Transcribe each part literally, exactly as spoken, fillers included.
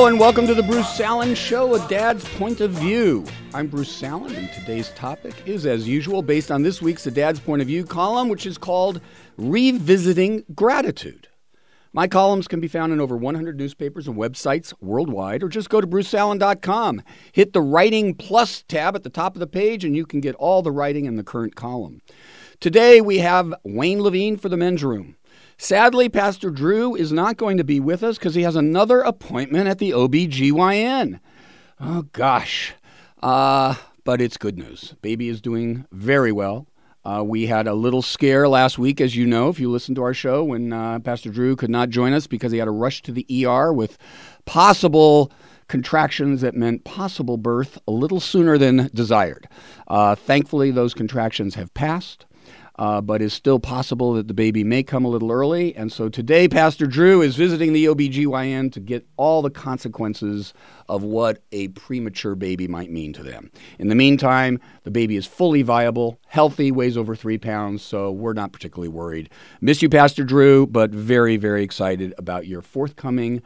and welcome to the Bruce Salen Show, a dad's point of view. I'm Bruce Salen, and today's topic is, as usual, based on this week's A Dad's Point of View column, which is called Revisiting Gratitude. My columns can be found in over one hundred newspapers and websites worldwide, or just go to bruce salen dot com. Hit the Writing Plus tab at the top of the page, and you can get all the writing in the current column. Today, we have Wayne Levine for the Men's Room. Sadly, Pastor Drew is not going to be with us because he has another appointment at the O B G Y N. Oh, gosh. Uh, but it's good news. Baby is doing very well. Uh, we had a little scare last week, as you know, if you listened to our show, when uh, Pastor Drew could not join us because he had to rush to the E R with possible contractions that meant possible birth a little sooner than desired. Uh, thankfully, those contractions have passed. Uh, but it's still possible that the baby may come a little early. And so today, Pastor Drew is visiting the O B G Y N to get all the consequences of what a premature baby might mean to them. In the meantime, the baby is fully viable, healthy, weighs over three pounds, so we're not particularly worried. Miss you, Pastor Drew, but very, very excited about your forthcoming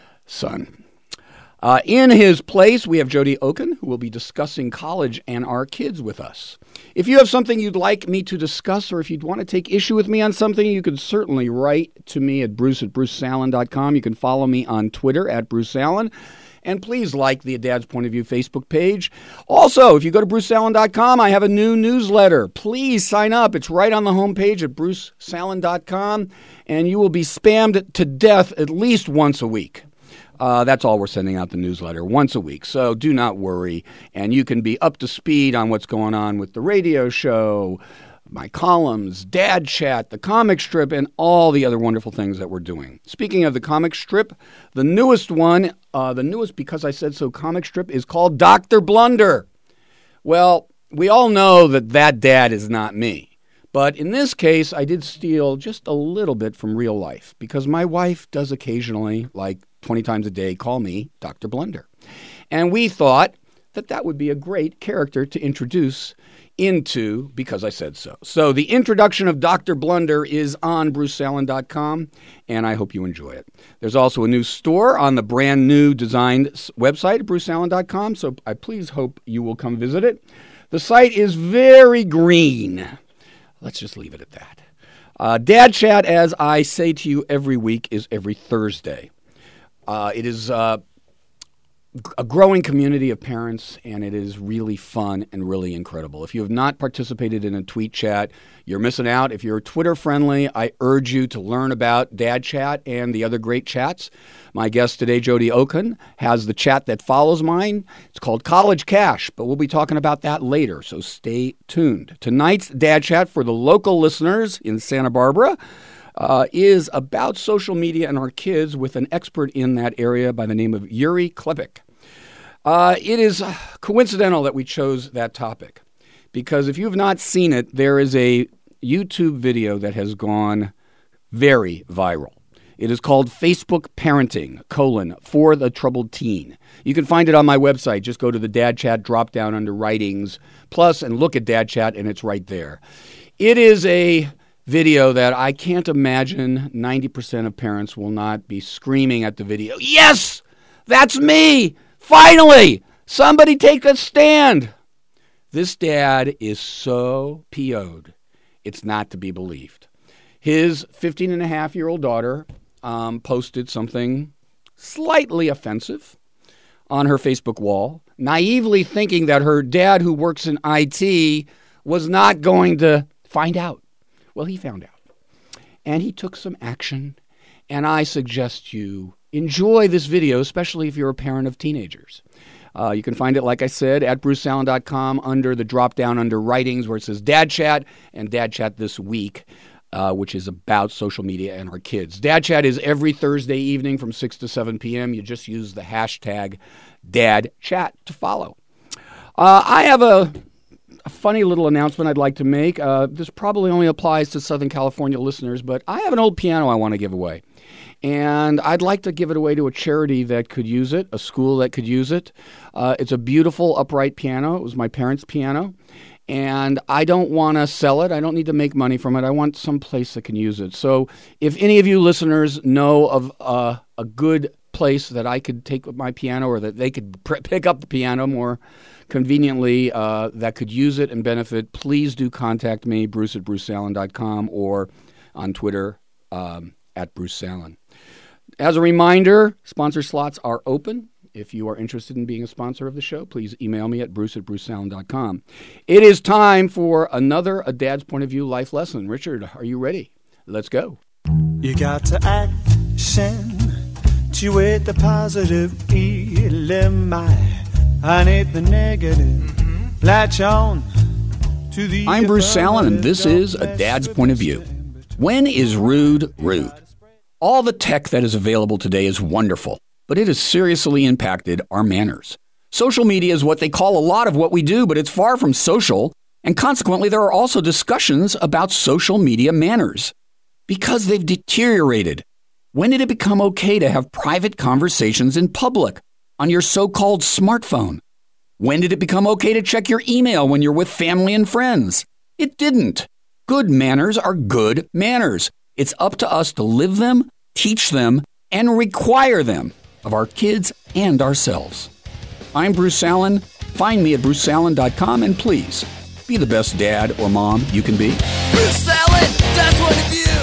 son. Uh, in his place, we have Jody Oken, who will be discussing college and our kids with us. If you have something you'd like me to discuss, or if you'd want to take issue with me on something, you can certainly write to me at bruce at bruce salen dot com. You can follow me on Twitter at Bruce Salen. And please like the Dad's Point of View Facebook page. Also, if you go to bruce salen dot com, I have a new newsletter. Please sign up. It's right on the homepage at bruce salen dot com, and you will be spammed to death at least once a week. Uh, that's all we're sending out, the newsletter, once a week. So do not worry. And you can be up to speed on what's going on with the radio show, my columns, Dad Chat, the comic strip, and all the other wonderful things that we're doing. Speaking of the comic strip, the newest one, uh, the newest Because I Said So comic strip is called Doctor Blunder. Well, we all know that that dad is not me. But in this case, I did steal just a little bit from real life because my wife does occasionally, like twenty times a day, call me Doctor Blunder. And we thought that that would be a great character to introduce into Because I Said So. So the introduction of Doctor Blunder is on bruce salen dot com, and I hope you enjoy it. There's also a new store on the brand new designed website at bruce salen dot com, so I please hope you will come visit it. The site is very green. Let's just leave it at that. Uh, Dad Chat, as I say to you every week, is every Thursday. Uh, it is uh, a growing community of parents, and it is really fun and really incredible. If you have not participated in a tweet chat, you're missing out. If you're Twitter friendly, I urge you to learn about Dad Chat and the other great chats. My guest today, Jody Oken, has the chat that follows mine. It's called College Cash, but we'll be talking about that later, so stay tuned. Tonight's Dad Chat for the local listeners in Santa Barbara Uh, is about social media and our kids with an expert in that area by the name of Yuri Klepik. Uh, it is coincidental that we chose that topic because if you have not seen it, there is a YouTube video that has gone very viral. It is called Facebook Parenting, colon, for the troubled teen. You can find it on my website. Just go to the Dad Chat drop-down under Writings, Plus, and look at Dad Chat, and it's right there. It is a video that I can't imagine ninety percent of parents will not be screaming at the video. Yes, that's me. Finally, somebody take a stand. This dad is so P O'd. It's not to be believed. His fifteen and a half year old daughter um, posted something slightly offensive on her Facebook wall, naively thinking that her dad, who works in I T, was not going to find out. Well, he found out, and he took some action, and I suggest you enjoy this video, especially if you're a parent of teenagers. Uh, you can find it, like I said, at bruce salen dot com under the drop-down under Writings where it says Dad Chat and Dad Chat This Week, uh, which is about social media and our kids. Dad Chat is every Thursday evening from six to seven p.m. You just use the hashtag Dad Chat to follow. Uh, I have a... A funny little announcement I'd like to make. Uh, this probably only applies to Southern California listeners, but I have an old piano I want to give away. And I'd like to give it away to a charity that could use it, a school that could use it. Uh, it's a beautiful upright piano. It was my parents' piano. And I don't want to sell it. I don't need to make money from it. I want some place that can use it. So if any of you listeners know of uh, a good place that I could take my piano, or that they could pr- pick up the piano more conveniently, uh, that could use it and benefit, please do contact me, Bruce at bruce salen dot com, or on Twitter um, at Bruce Salen. As a reminder, sponsor slots are open. If you are interested in being a sponsor of the show, please email me at bruce at bruce salen dot com. It is time for another A Dad's Point of View life lesson. Richard, are you ready? Let's go. You got to action to it the positive E L M I. I need the negative. Mm-hmm. Latch on to the. I'm Bruce Salen, and this is A Dad's Point of View. When is rude rude? All the tech that is available today is wonderful, but it has seriously impacted our manners. Social media is what they call a lot of what we do, but it's far from social, and consequently there are also discussions about social media manners because they've deteriorated. When did it become okay to have private conversations in public on your so-called smartphone? When did it become okay to check your email when you're with family and friends? It didn't. Good manners are good manners. It's up to us to live them, teach them, and require them of our kids and ourselves. I'm Bruce Salen. Find me at bruce salen dot com, and please be the best dad or mom you can be. Bruce Salen, Dad's Point of View.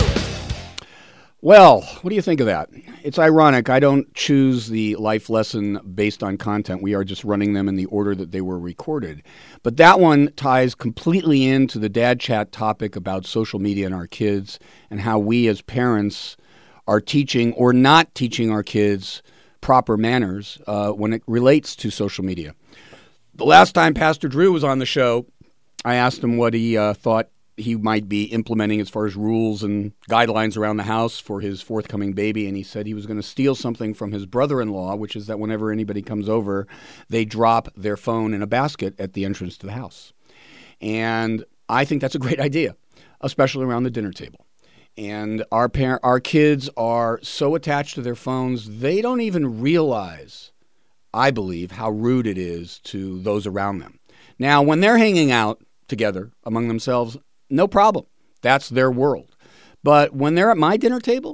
Well, what do you think of that? It's ironic. I don't choose the life lesson based on content. We are just running them in the order that they were recorded. But that one ties completely into the Dad Chat topic about social media and our kids, and how we as parents are teaching or not teaching our kids proper manners uh, when it relates to social media. The last time Pastor Drew was on the show, I asked him what he uh, thought he might be implementing as far as rules and guidelines around the house for his forthcoming baby, and he said he was going to steal something from his brother-in-law, which is that whenever anybody comes over, they drop their phone in a basket at the entrance to the house. And I think that's a great idea, especially around the dinner table. And our par- our kids are so attached to their phones, they don't even realize, I believe, how rude it is to those around them. Now, when they're hanging out together among themselves, no problem. That's their world. But when they're at my dinner table,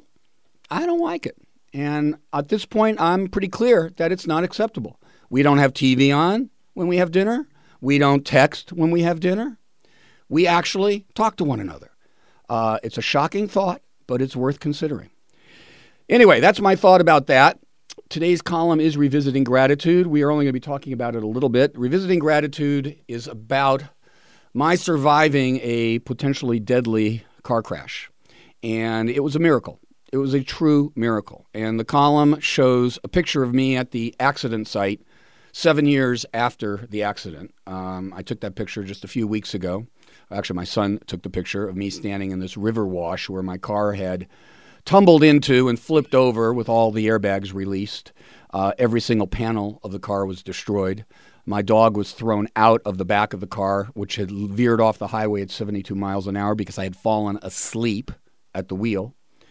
I don't like it. And at this point, I'm pretty clear that it's not acceptable. We don't have T V on when we have dinner. We don't text when we have dinner. We actually talk to one another. Uh, it's a shocking thought, but it's worth considering. Anyway, that's my thought about that. Today's column is Revisiting Gratitude. We are only going to be talking about it a little bit. Revisiting Gratitude is about my surviving a potentially deadly car crash. And it was a miracle. It was a true miracle. And the column shows a picture of me at the accident site seven years after the accident. Um, I took that picture just a few weeks ago. Actually, my son took the picture of me standing in this river wash where my car had tumbled into and flipped over with all the airbags released. Uh, every single panel of the car was destroyed. My dog was thrown out of the back of the car, which had veered off the highway at seventy-two miles an hour because I had fallen asleep at the wheel.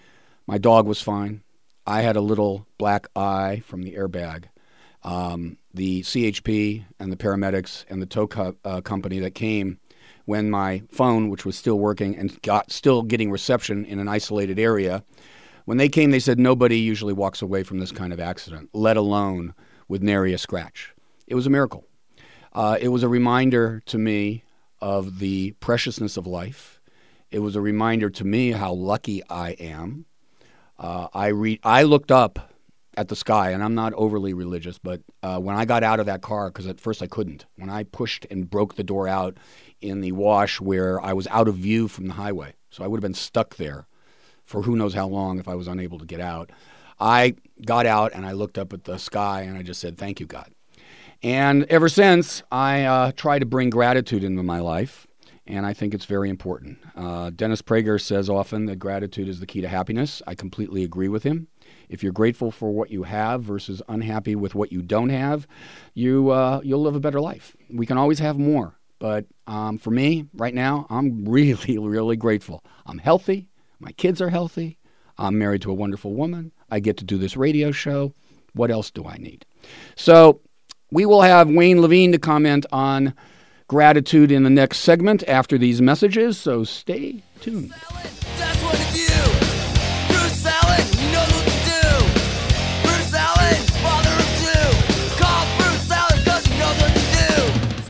My dog was fine. I had a little black eye from the airbag. Um, the C H P and the paramedics and the tow co- uh, company that came when my phone, which was still working and got still getting reception in an isolated area, when they came, they said nobody usually walks away from this kind of accident, let alone with nary a scratch. It was a miracle. Uh, it was a reminder to me of the preciousness of life. It was a reminder to me how lucky I am. Uh, I re- I looked up at the sky, and I'm not overly religious, but uh, when I got out of that car, because at first I couldn't, when I pushed and broke the door out in the wash where I was out of view from the highway, so I would have been stuck there for who knows how long if I was unable to get out. I got out and I looked up at the sky and I just said, thank you, God. And ever since, I uh, try to bring gratitude into my life, and I think it's very important. Uh, Dennis Prager says often that gratitude is the key to happiness. I completely agree with him. If you're grateful for what you have versus unhappy with what you don't have, you, uh, you'll live a better life. We can always have more, but um, for me, right now, I'm really, really grateful. I'm healthy. My kids are healthy. I'm married to a wonderful woman. I get to do this radio show. What else do I need? So we will have Wayne Levine to comment on gratitude in the next segment after these messages, so stay tuned. That's what it is.